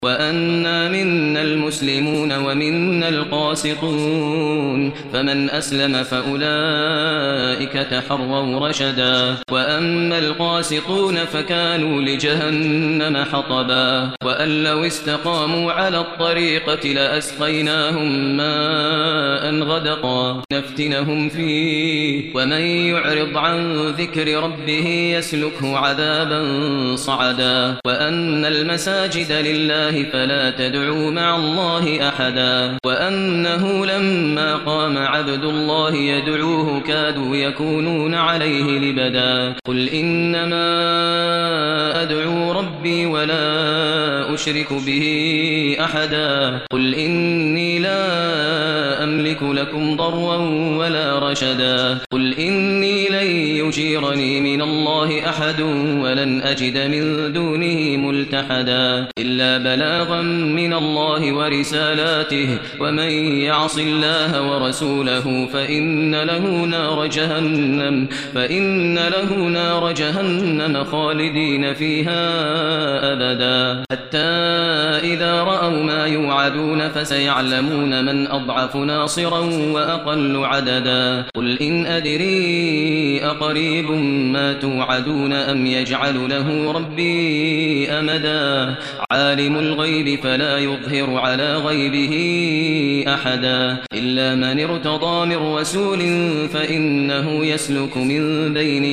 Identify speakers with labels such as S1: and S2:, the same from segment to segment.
S1: وأنا منا المسلمون ومنا القاسطون فمن أسلم فأولئك تحروا رشدا وأما القاسطون فكانوا لجهنم حطبا وأن لو استقاموا على الطريقة لأسقيناهم ماء غدقا نفتنهم فيه ومن يعرض عن ذكر ربه يسلكه عذابا صعدا وأن المساجد لله فلا تدعوا مع الله أحدا وأنه لما قام عبد الله يدعوه كادوا يكونون عليه لبدا قل إنما أدعو ربي ولا أشرك به أحدا قل إني لا أملك لكم ضرا ولا رشدا قل إني لن يجيرني من الله أحد ولن أجد من دونه ملتحدا إلا بلاغا من الله ورسالاته ومن يعص الله ورسوله فإن له نار جهنم خالدين فيها أبدا حتى إذا رأوا ما يوعدون فسيعلمون من أضعف ناصرا وأقل عددا قل إن أدري أقريب ما توعدون أم يجعل له ربي أمدا عالم الغيب فلا يظهر على غيبه أحدا إلا من ارتضى من رسول فإنه يسلك من بين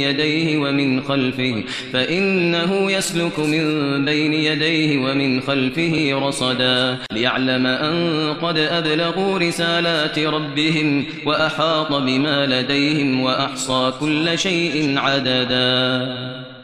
S1: يديه ومن خلفه رصدا ليعلم أن قد أبلغوا رسالات ربهم وأحاط بما لديهم وأحصى كل شيء عددا